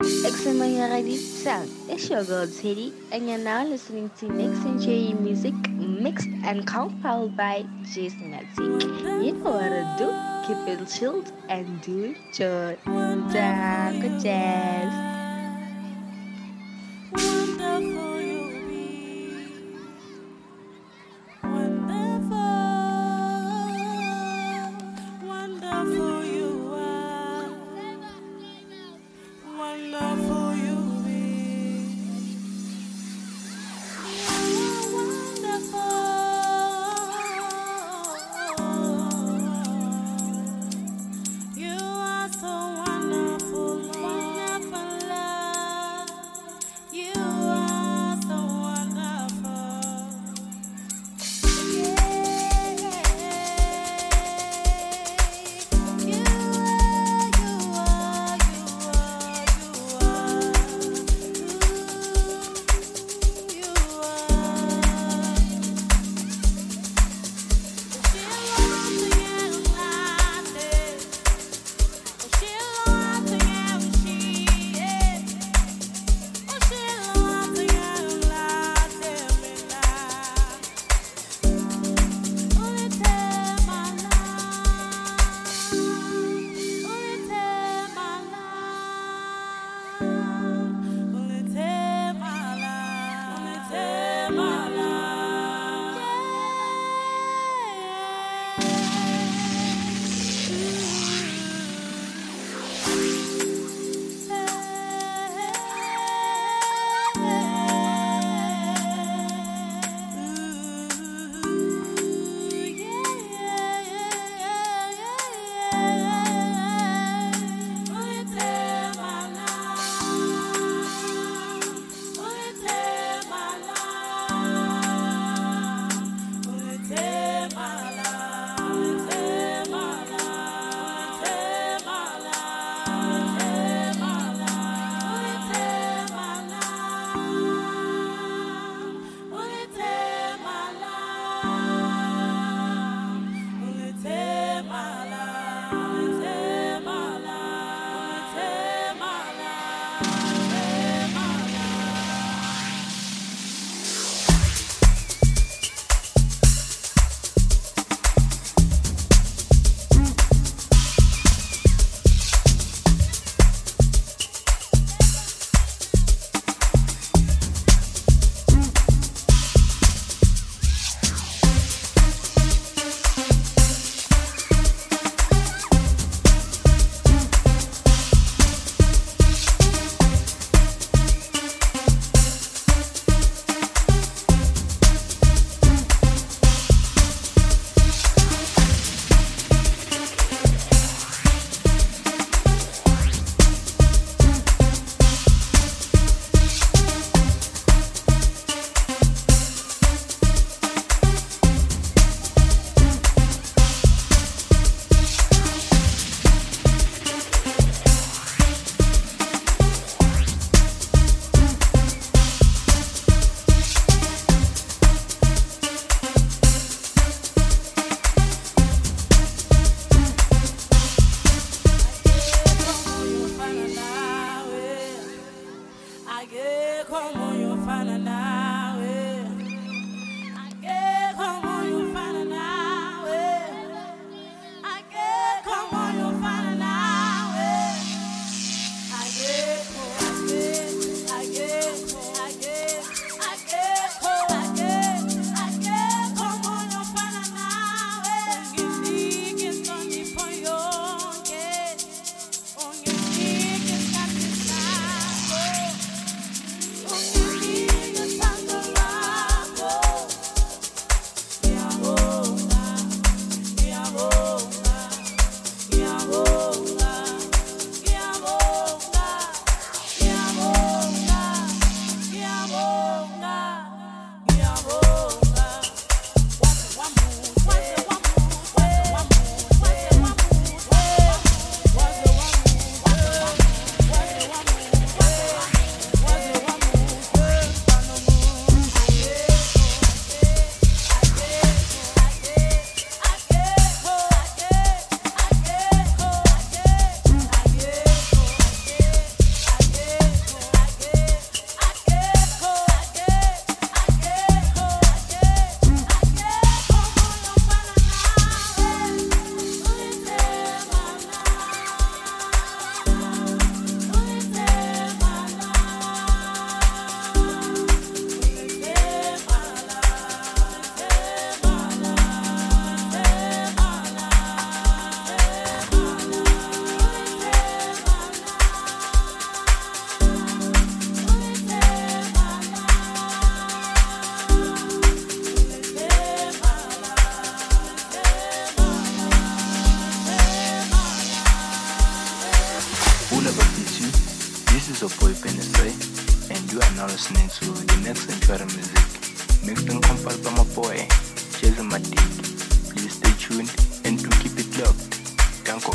Examine ready sound. It's your girl Teddy, and you're now listening to Next Century Music mixed and compiled by Jason Matic. You know what to do. Keep it chilled and do it joy. Dango Jazz. Wonderful you'll be. Wonderful, wonderful you are. Wonderful you'll be. You are wonderful. You are so wonderful, wonderful love. You are so wonderful. is your boy Benesai, and you are now listening to the next Century Music, mixed and compiled by my boy, Jason Matic. Please stay tuned and do keep it locked. Danko.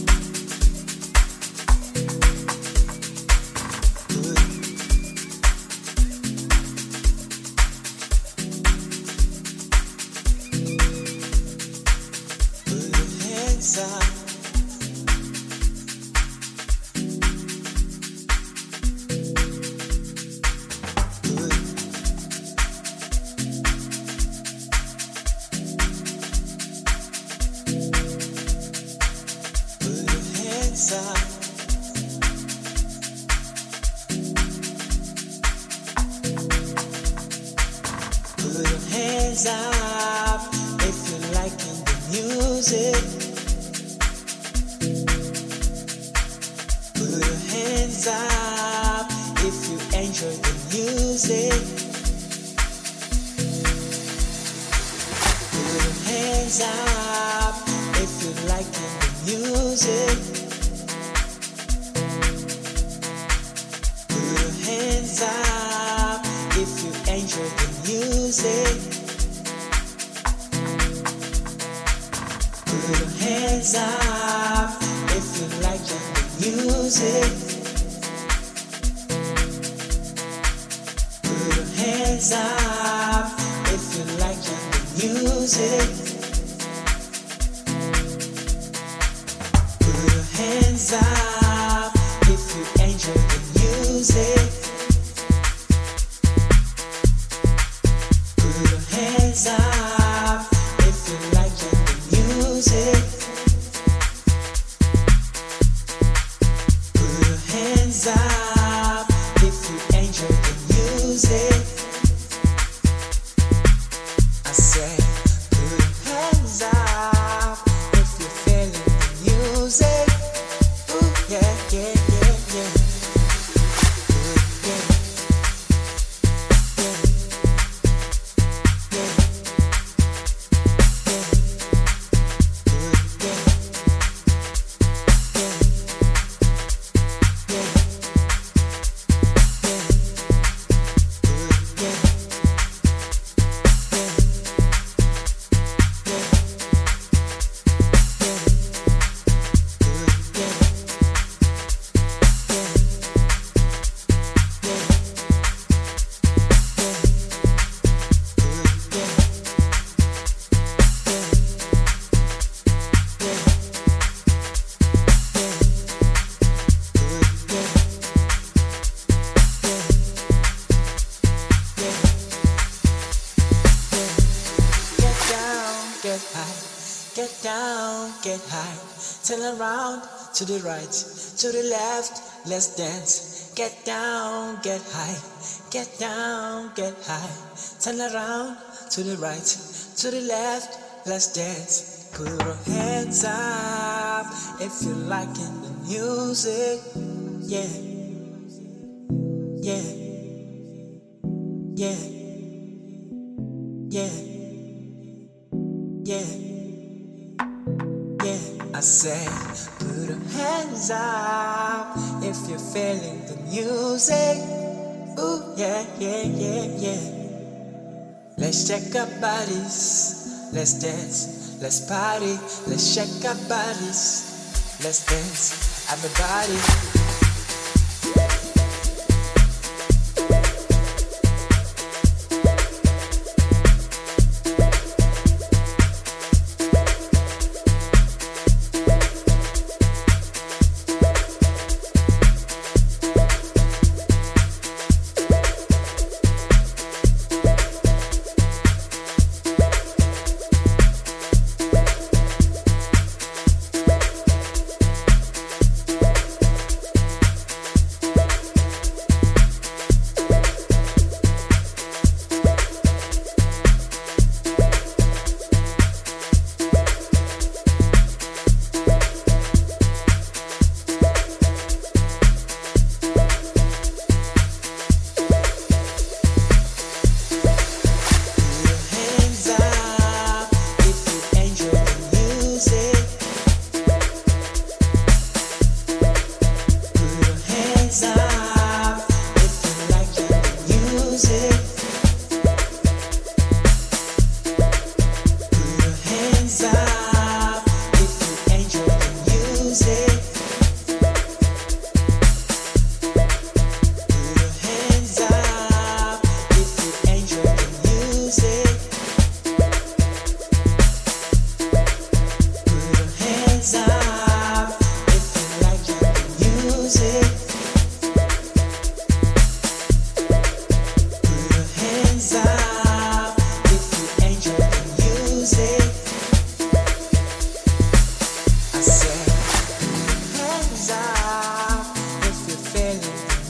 Turn around to the right, to the left, let's dance. Get down, get high, get down, get high. Turn around to the right, to the left, let's dance. Put your hands up if you're liking the music. Yeah, yeah, yeah, yeah, yeah. I say, put your hands up if you're feeling the music. Ooh, yeah, yeah, yeah, yeah. Let's shake our bodies, let's dance, let's party, let's shake our bodies, let's dance, everybody.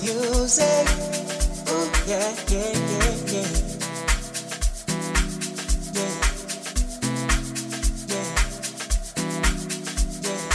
music. Ooh, yeah, yeah, yeah, yeah. Yeah. Yeah. Yeah.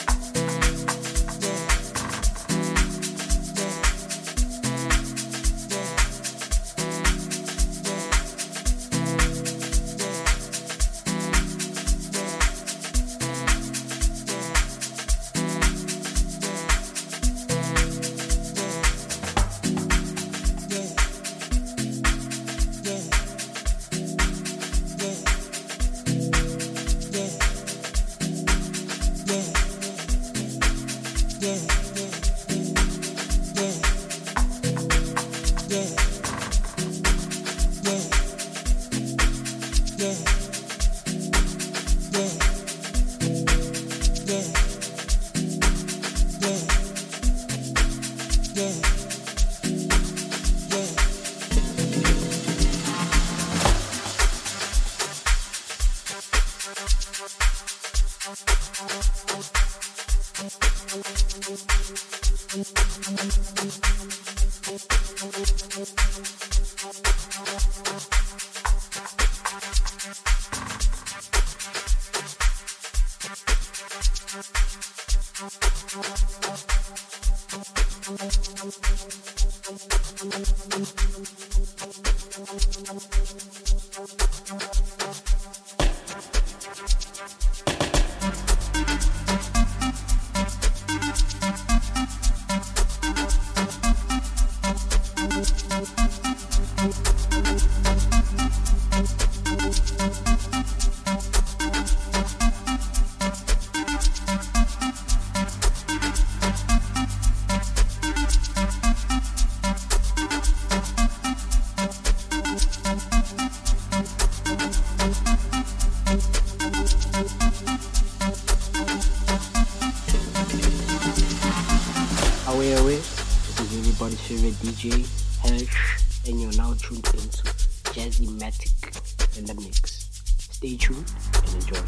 Away. This is everybody's favorite DJ, Hirsch, and you're now tuned into Jazzy Matic in the mix. Stay tuned and enjoy.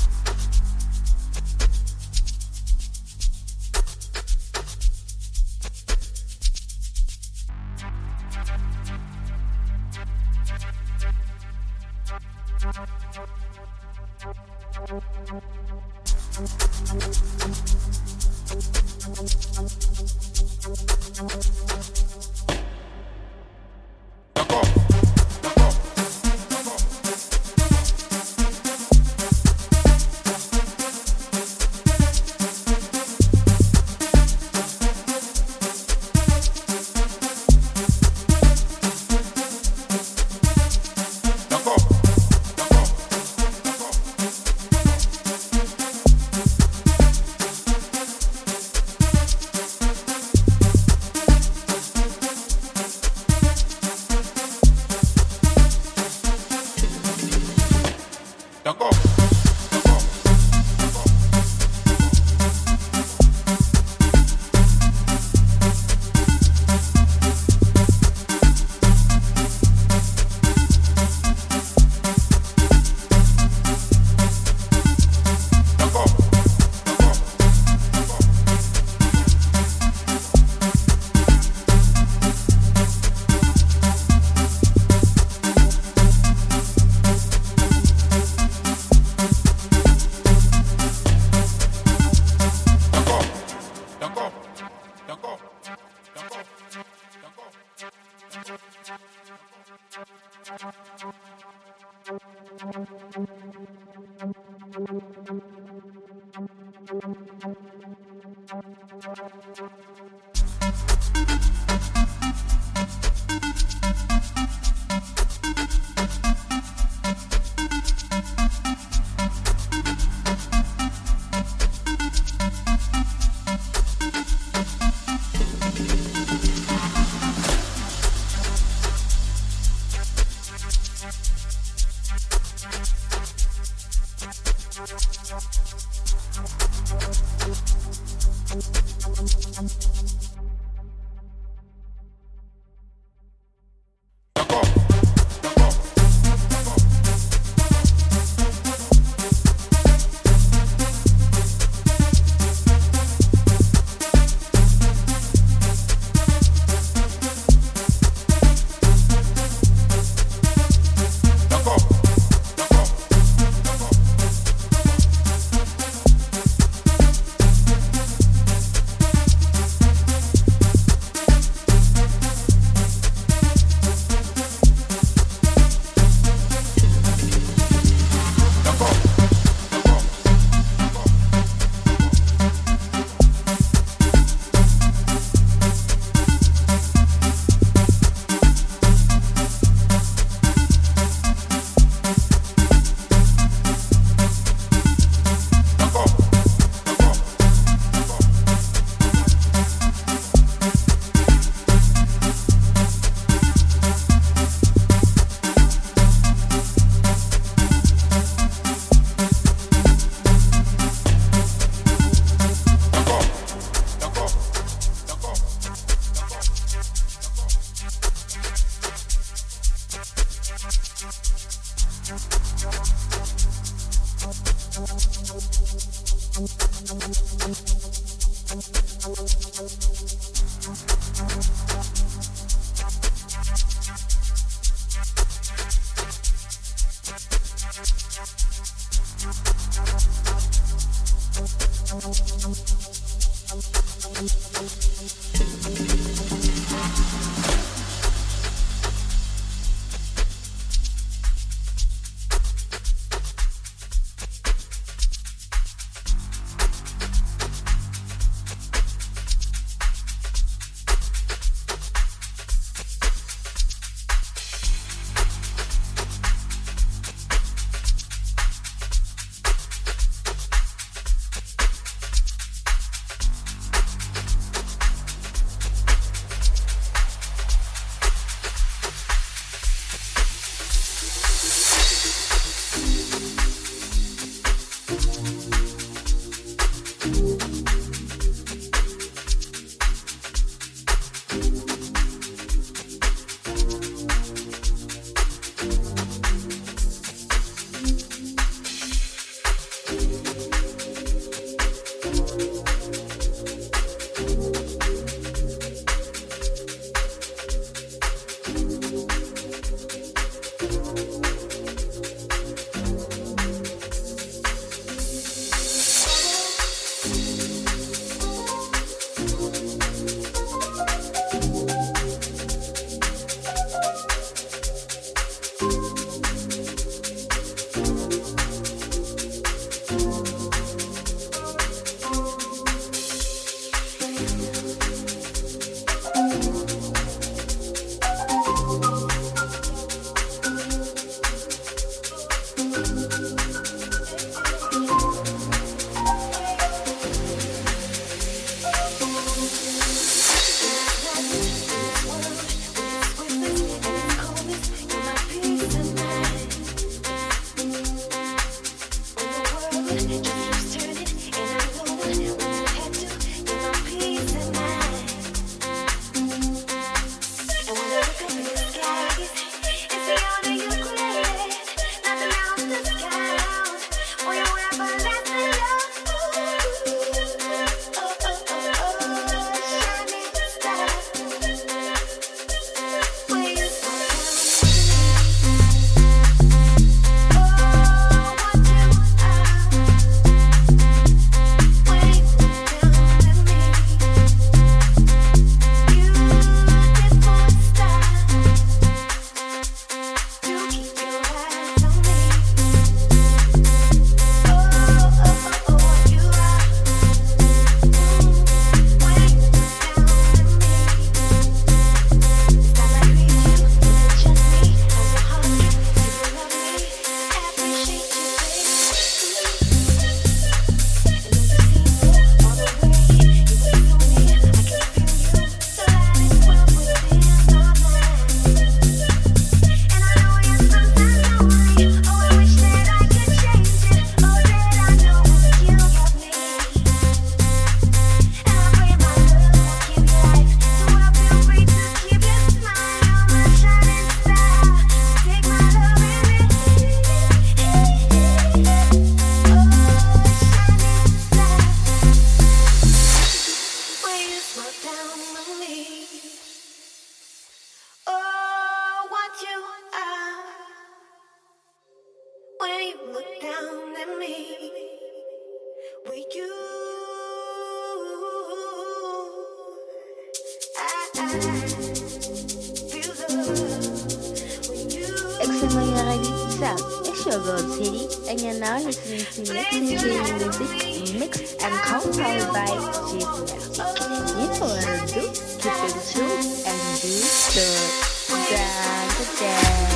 Excellent Radio Sound. It's your girl Teddy, and you're now listening to Next Enjoying Music mixed and compiled by Jason Magic. You know what to do. Keep it true and be good. Down the day.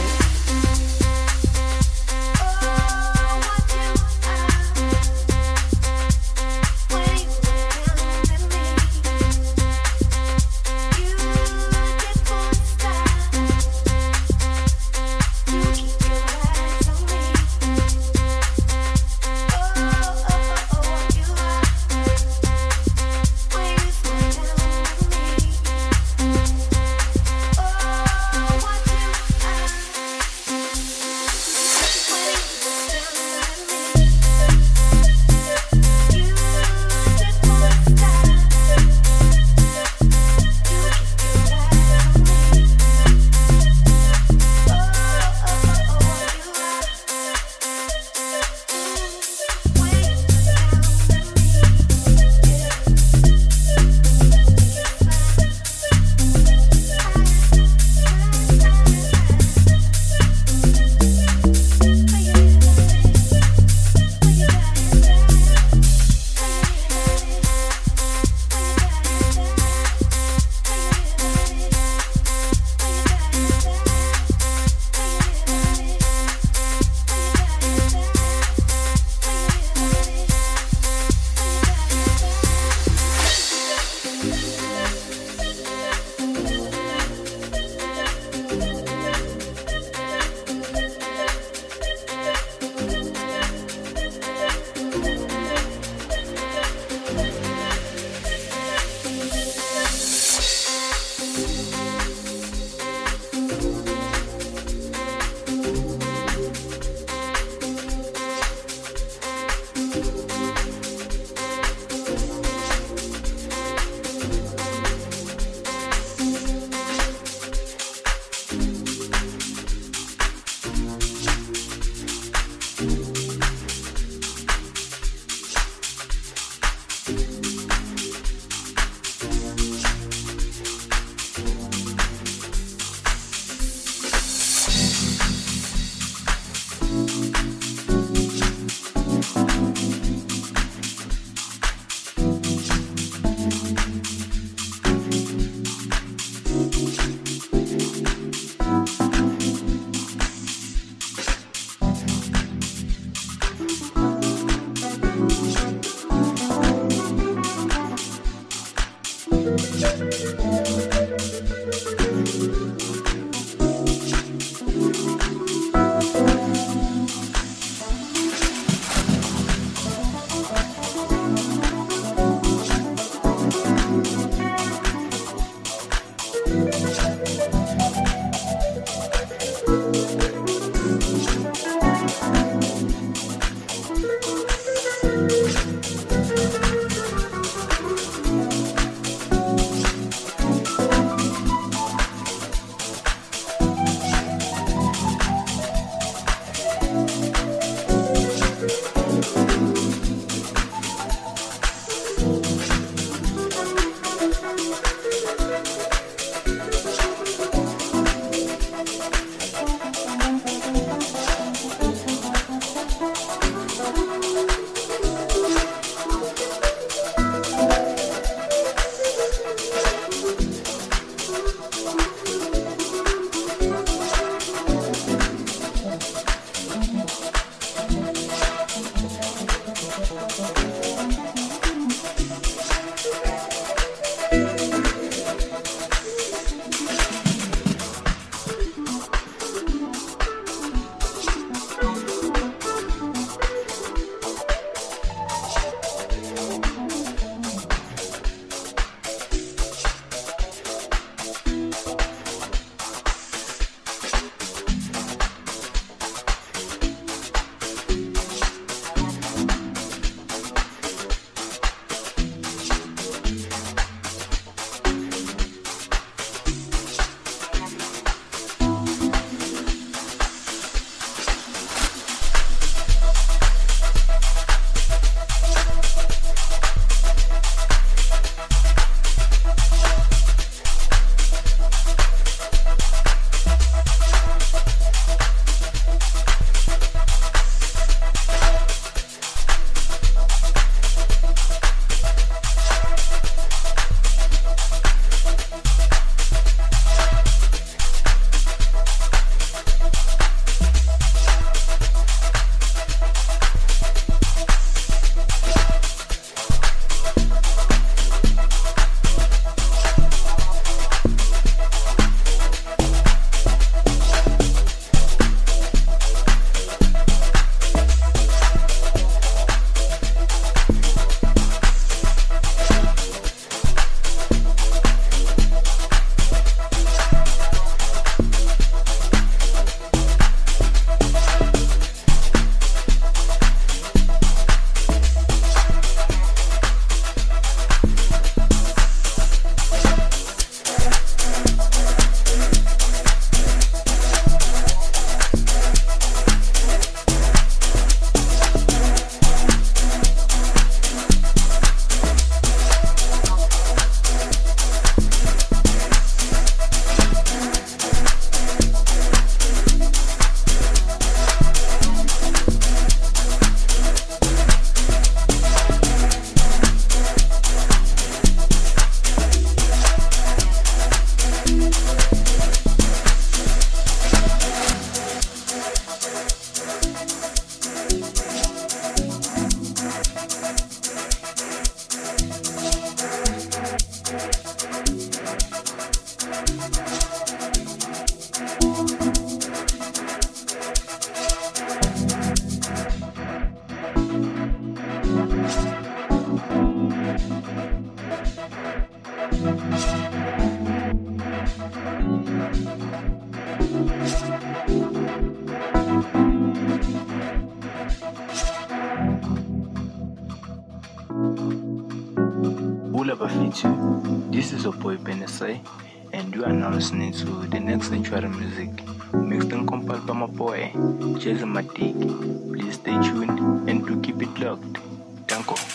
Bula Bafitu, this is your boy Benesai, and you are now listening to the next century music, mixed and compiled by my boy, Jason Matic. Please stay tuned and do keep it locked. Thank you.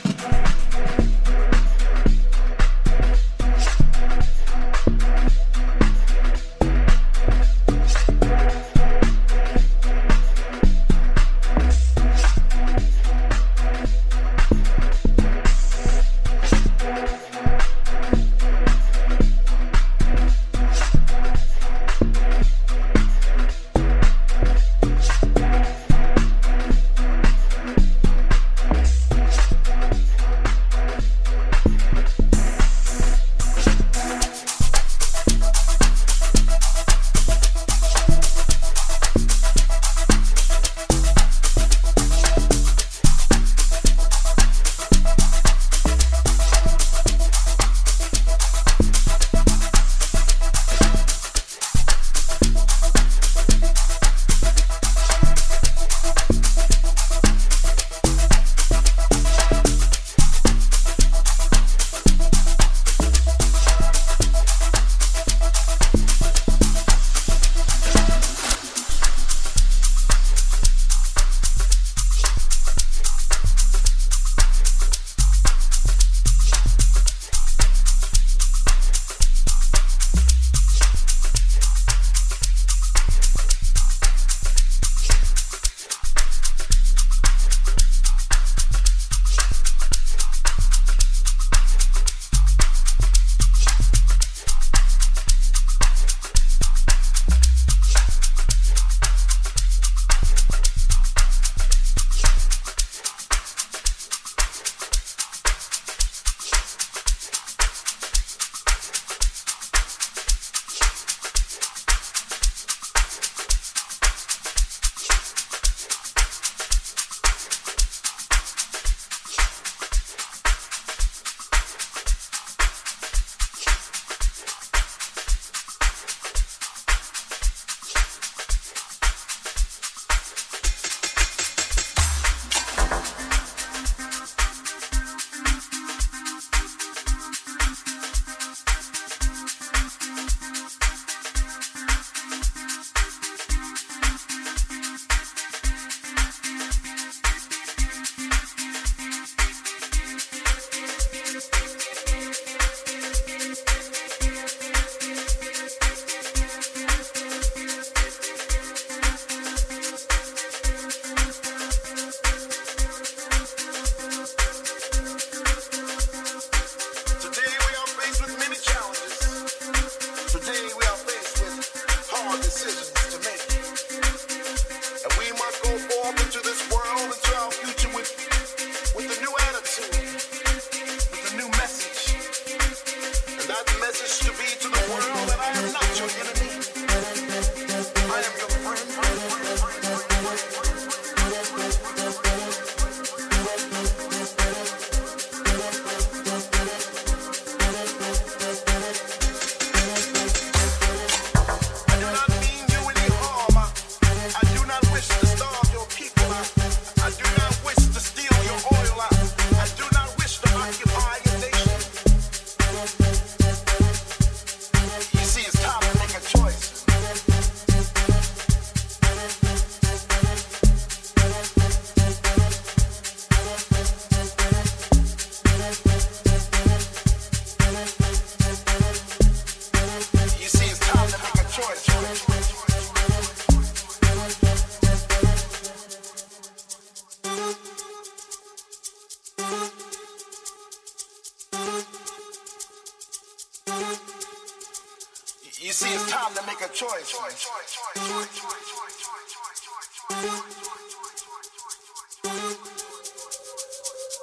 You see, it's time to make a choice.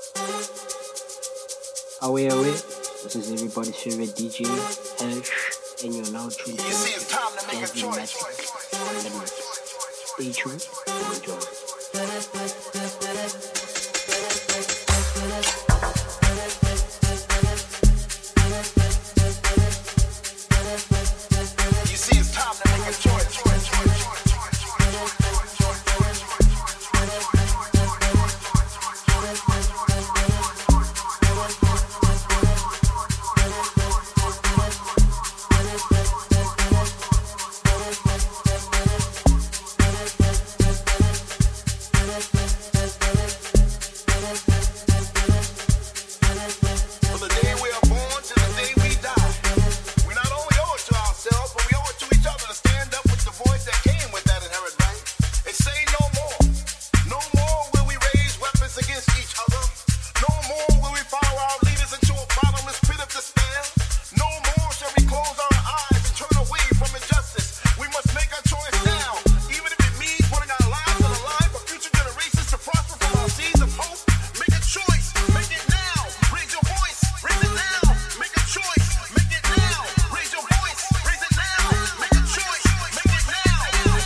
Away, this is everybody's favorite DJ, Hesh, and you're now tuned You see, it's time to make a Jazzy choice. Matic on the mix. Stay tuned and enjoy. You see, it's time to make a choice. From the day we are born to the day we die, we not only owe it to ourselves, but we owe it to each other to stand up with the voice that came with that inherent right and say no more. No more will we raise weapons against each other. No more will we follow our leaders into a bottomless pit of despair. No more shall we close our eyes and turn away from injustice. We must make our choice now, even if it means putting our lives on the line for future generations to prosper from our seeds of hope. Make a choice. Make it now. Raise your voice. Raise it now. Make a choice. Make it now. Raise your voice. Raise it now. Make a choice. Make it now.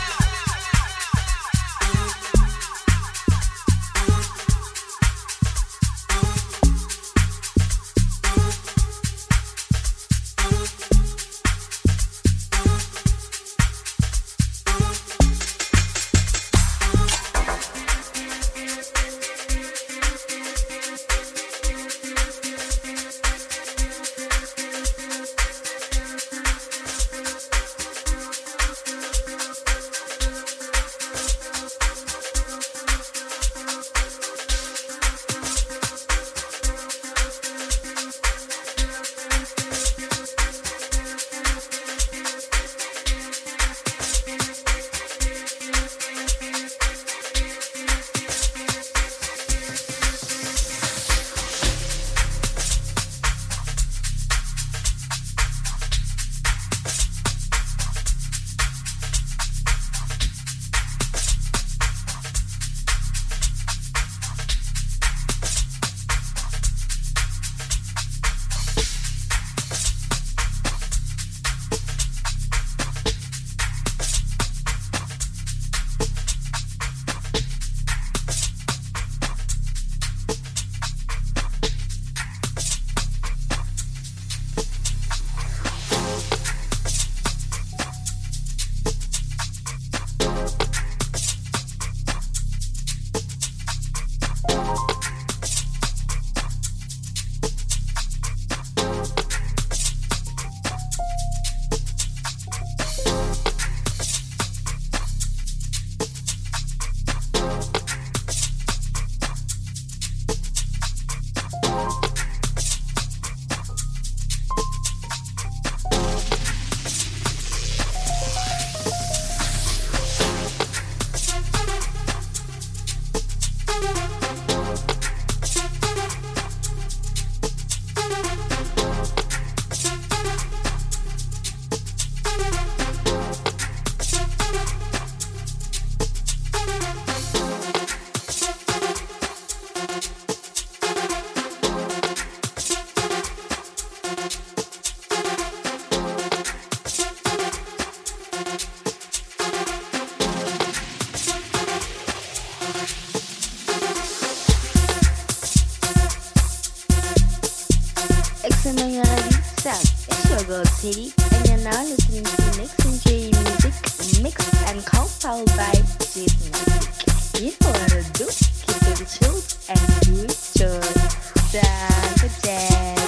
It's your girl Teddy, and you're now listening to Next and J Music, mixed and compiled by Jason Magic. You know what to do, keep it chilled and do it just dance, dance.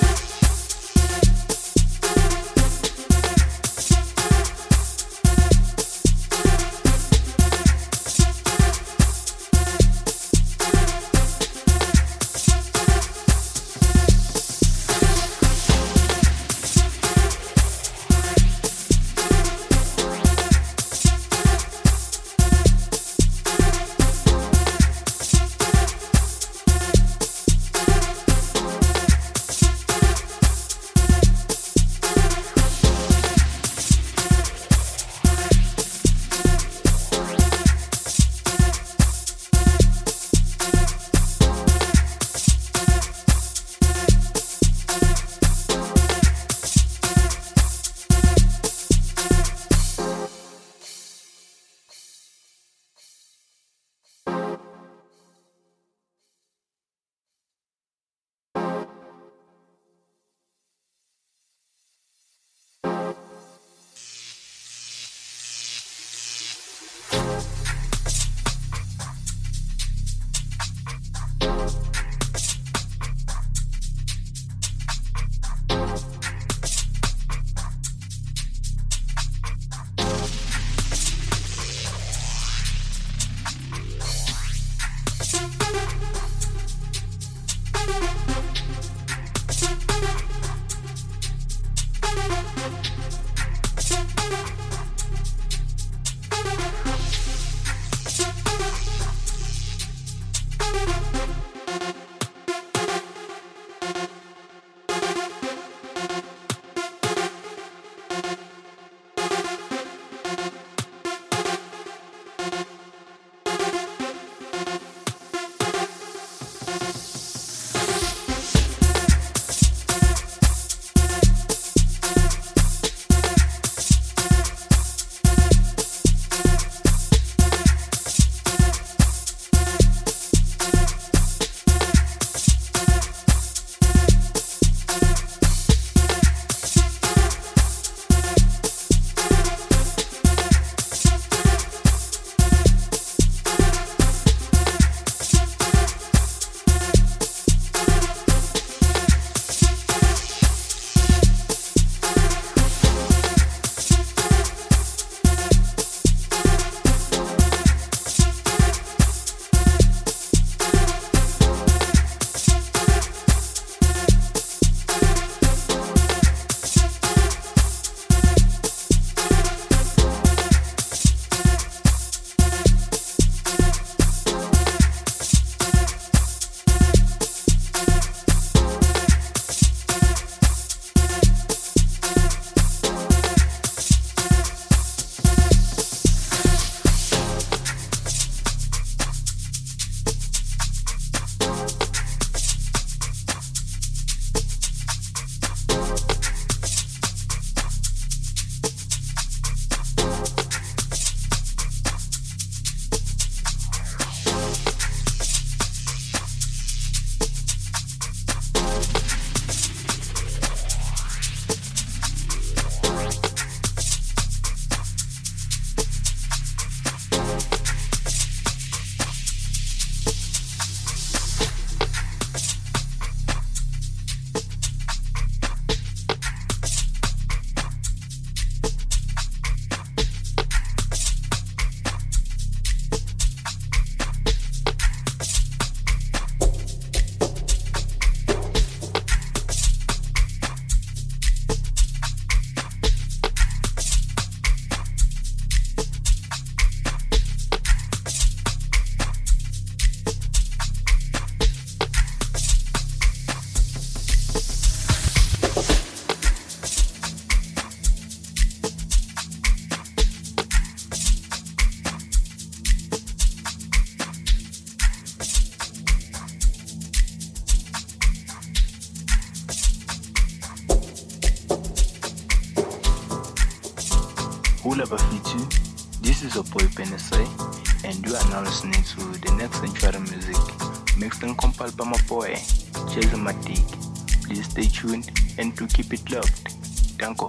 Hula Bafitu, this is your boy Penisai, and you are now listening to the next century music, mixed and compiled by my boy, Jason Matik. Please stay tuned and to keep it locked. Danko.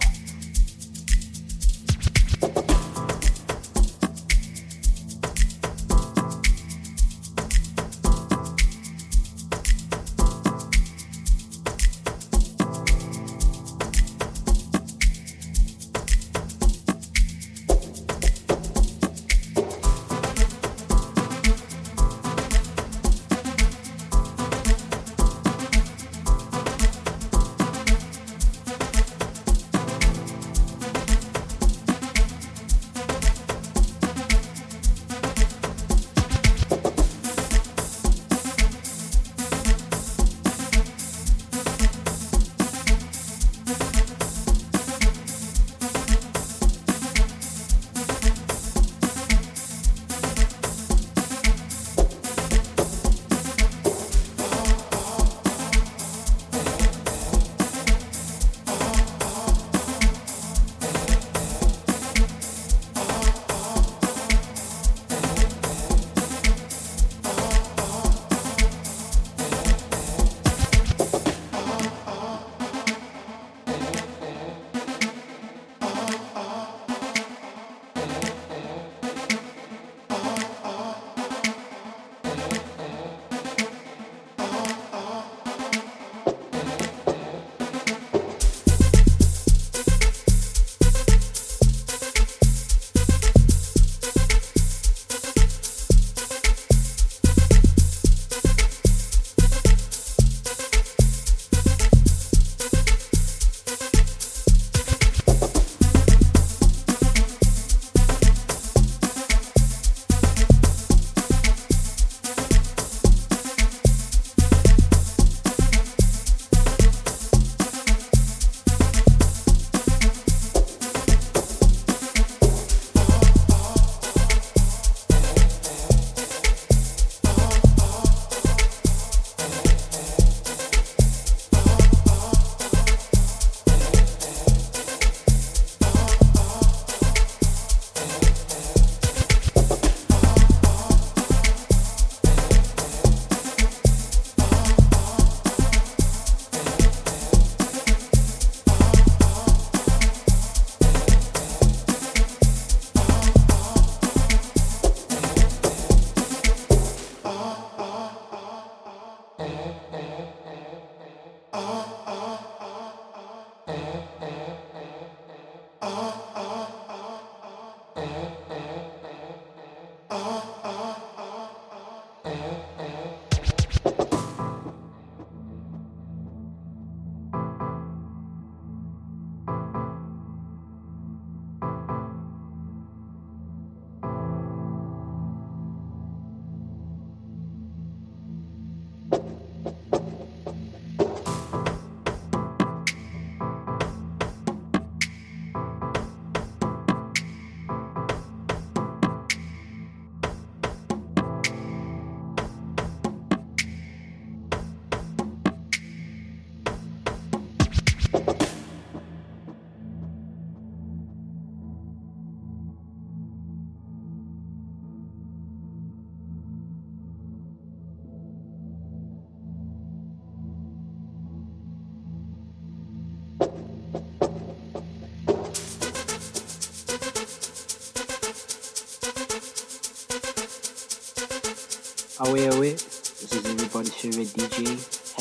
Away. This is everybody's favorite DJ,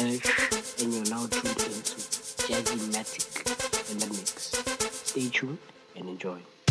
Hesh, and you're now tuned into Jazzy Matic in the mix. Stay tuned and enjoy.